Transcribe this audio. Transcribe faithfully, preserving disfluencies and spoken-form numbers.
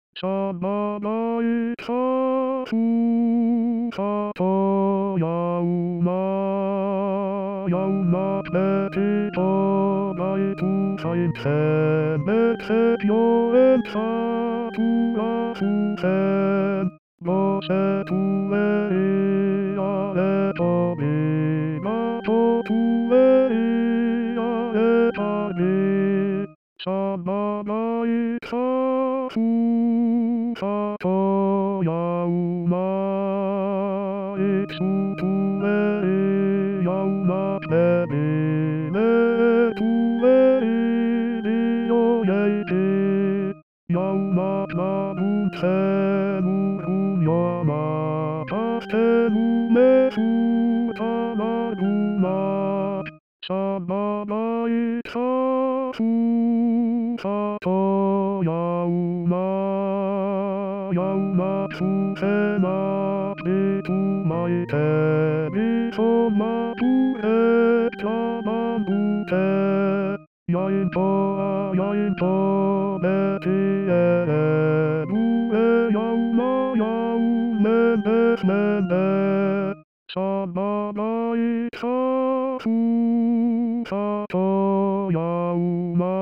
しゃばないさふさとやうまやうまべきとがいくさいせめせよえんさくらすせんごせつえいやれとびがとつえいやれたびしゃばないさふさとやうまいつつえいやうまべびめつえいびよえいきやうまなぶせむふやまたせむめふたなぐましゃばないさふさとやうまやうまつせまびくまいてびそまぶえちゃまぶてやいとあやいとべきえぶえやうまやうめべめべしゃばないさふさとやうま